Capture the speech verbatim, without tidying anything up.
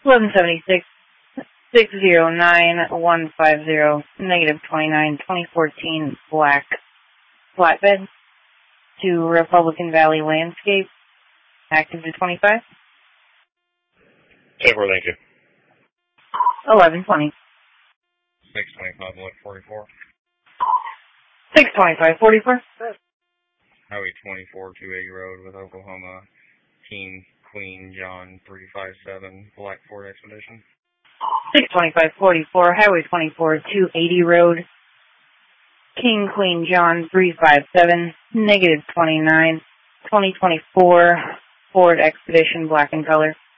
eleven seventy-six, six zero nine, one five zero, negative twenty-nine, twenty fourteen black flatbed to Republican Valley Landscape, active to twenty-five. ten four, thank you. eleven twenty. six twenty-five, Block forty-four. six twenty-five, forty-four. Highway twenty-four, two eighty Road with Oklahoma, King, Queen, John, three five seven, Black Ford Expedition. six twenty-five, forty-four, Highway twenty-four, two eighty Road, King, Queen, John, three five seven, negative twenty-nine, twenty twenty-four, Ford Expedition, black in color.